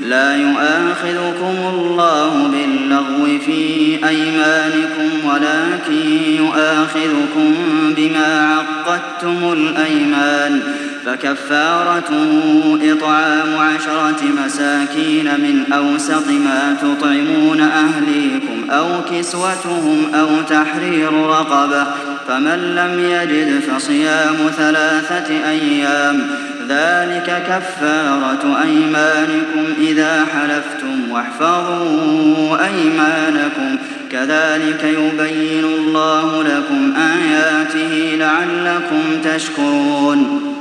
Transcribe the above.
لا يؤاخذكم الله باللغو في أيمانكم ولكن يؤاخذكم بما عقدتم الأيمان فكفارته إطعام 10 مساكين من أوسط ما تطعمون أهليكم أو كسوتهم أو تحرير رقبة فمن لم يجد فصيام 3 أيام ذلك كفارة أيمانكم إذا حلفتم واحفظوا أيمانكم كذلك يبين الله لكم آياته لعلكم تشكرون